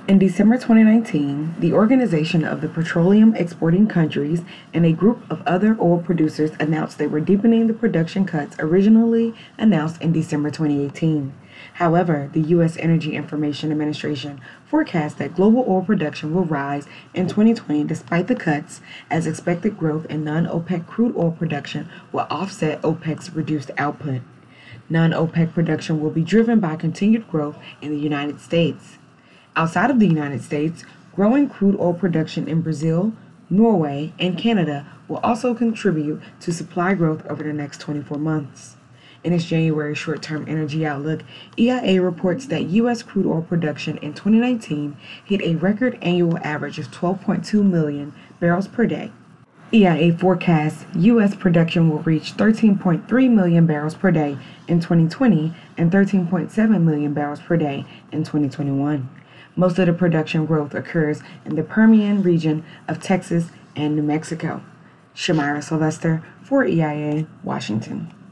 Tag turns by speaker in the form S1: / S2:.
S1: In December 2019, the Organization of the Petroleum Exporting Countries and a group of other oil producers announced they were deepening the production cuts originally announced in December 2018. However, the U.S. Energy Information Administration forecasts that global oil production will rise in 2020 despite the cuts, as expected growth in non-OPEC crude oil production will offset OPEC's reduced output. Non-OPEC production will be driven by continued growth in the United States. Outside of the United States, growing crude oil production in Brazil, Norway, and Canada will also contribute to supply growth over the next 24 months. In its January short-term energy outlook, EIA reports that U.S. crude oil production in 2019 hit a record annual average of 12.2 million barrels per day. EIA forecasts U.S. production will reach 13.3 million barrels per day in 2020 and 13.7 million barrels per day in 2021. Most of the production growth occurs in the Permian region of Texas and New Mexico. Shamira Sylvester for EIA, Washington.